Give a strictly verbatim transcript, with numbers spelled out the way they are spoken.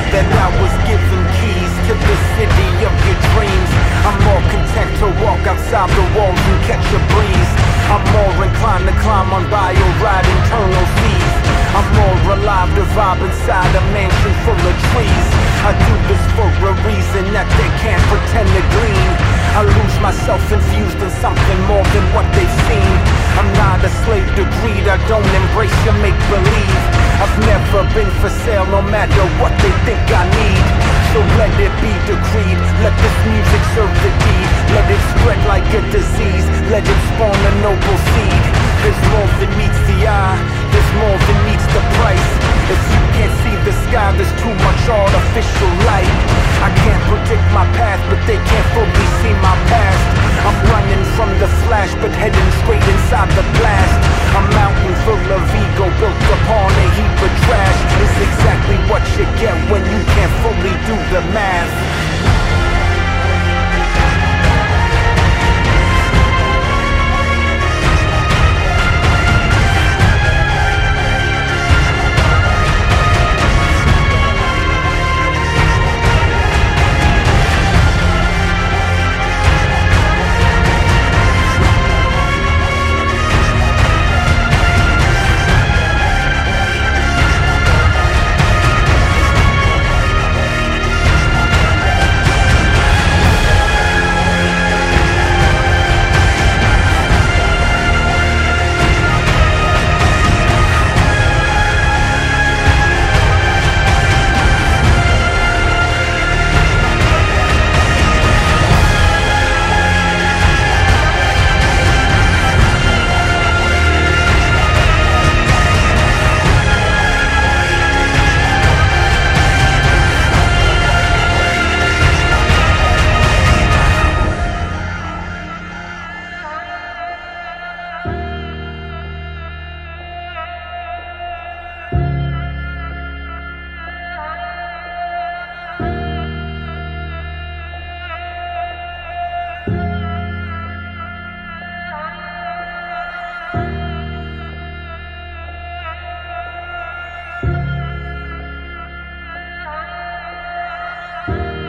that I was given keys to the city of your dreams. I'm more content to walk outside the walls and catch a breeze. I'm more inclined to climb on bio, ride internal seas. I'm more alive to vibe inside a mansion full of trees. I do this for a reason that they can't pretend to glean. I lose myself infused in something more than what they've seen. I'm not a slave to greed, I don't embrace your make-believe. I've never been for sale no matter what they think I need. So let it be decreed, let this music serve the deed. Let it spread like a disease, let it spawn a noble seed. There's more than meets the eye, there's more than meets the price. If you can't see the sky, there's too much artificial light. I can't predict my path, but they can't fully see my past. I'm running from the flash, but heading straight inside the blast. A mountain full of ego built upon a heap of trash is exactly what you get when you can't fully do the math. you